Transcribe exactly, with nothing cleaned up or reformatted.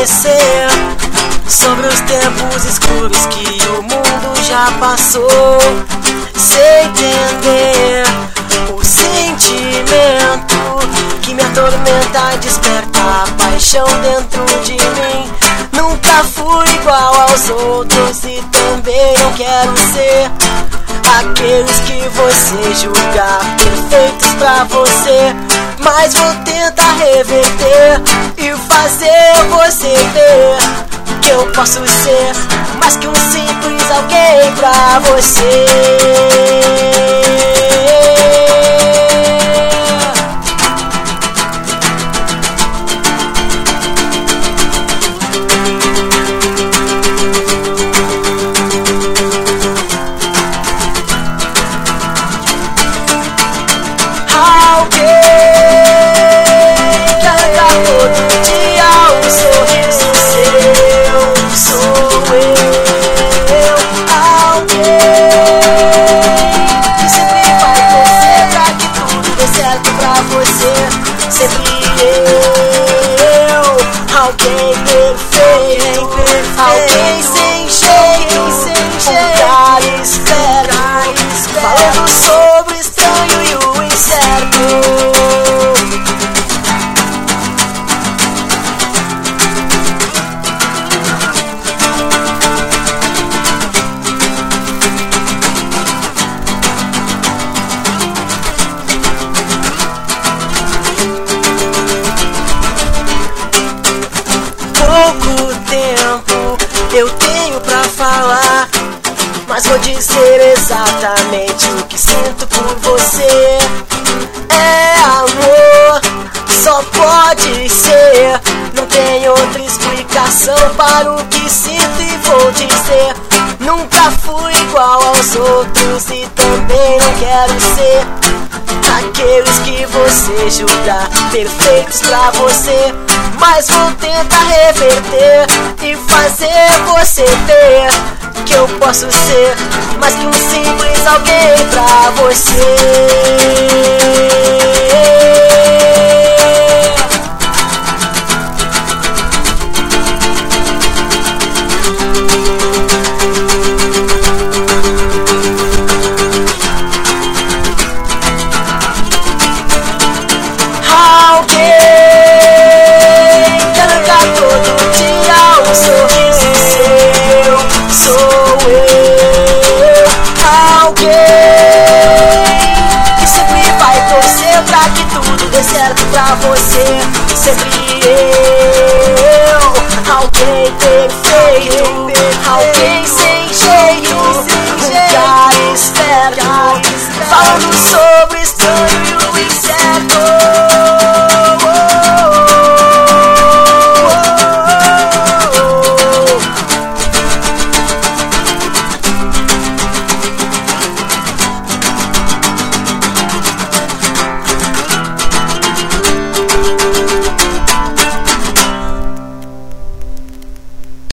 esquecer sobre os tempos escuros que o mundo já passou, sem entender o sentimento que me atormenta, desperta a paixão dentro de mim. Nunca fui igual aos outros e também não quero ser aqueles que você julga perfeitos pra você, mas vou tentar reverter e fazer você ver que eu posso ser mais que um simples alguém pra você. Alguém perfeito, alguém sem jeito, um cara esperto, falando sobre o estranho e o incerto. Pouco tempo eu tenho pra falar, mas vou dizer exatamente o que sinto por você. É amor, só pode ser, não tem outra explicação para o que sinto e vou dizer. Nunca fui igual aos outros e também não quero ser aqueles que você julga perfeitos pra você, mas vou tentar reverter e fazer você ver que eu posso ser mais que um simples alguém pra você. Certo pra você, sempre eu, alguém perfeito.